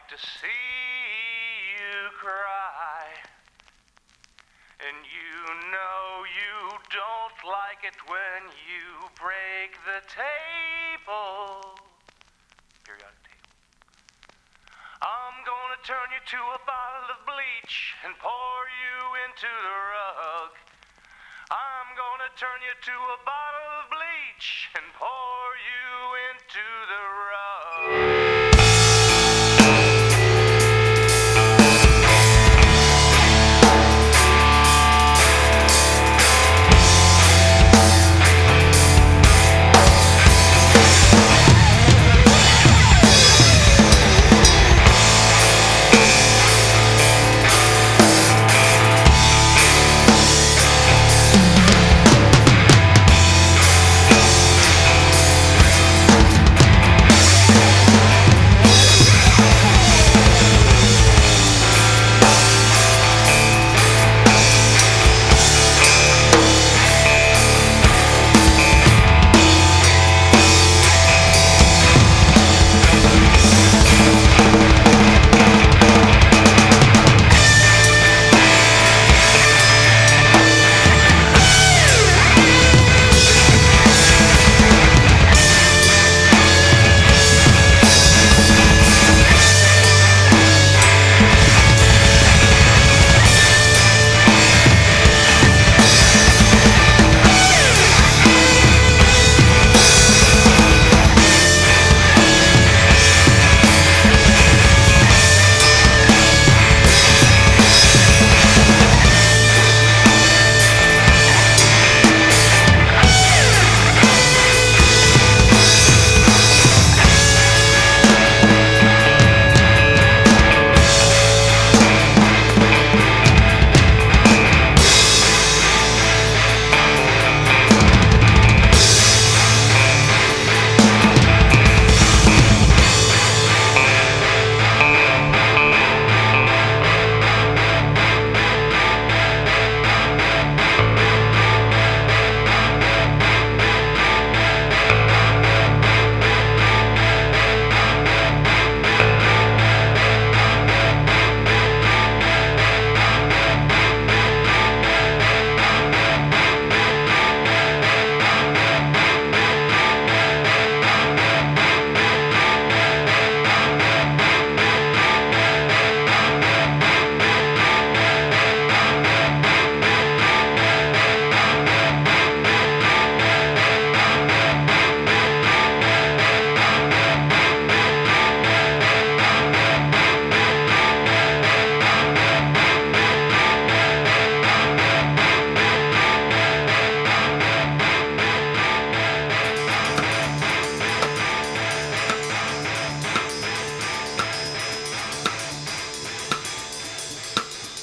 like to see you cry. And you know you don't like it when you break the table. Periodic table. I'm gonna turn you to a bottle of bleach and pour you into the rug. I'm gonna turn you to a bottle of bleach and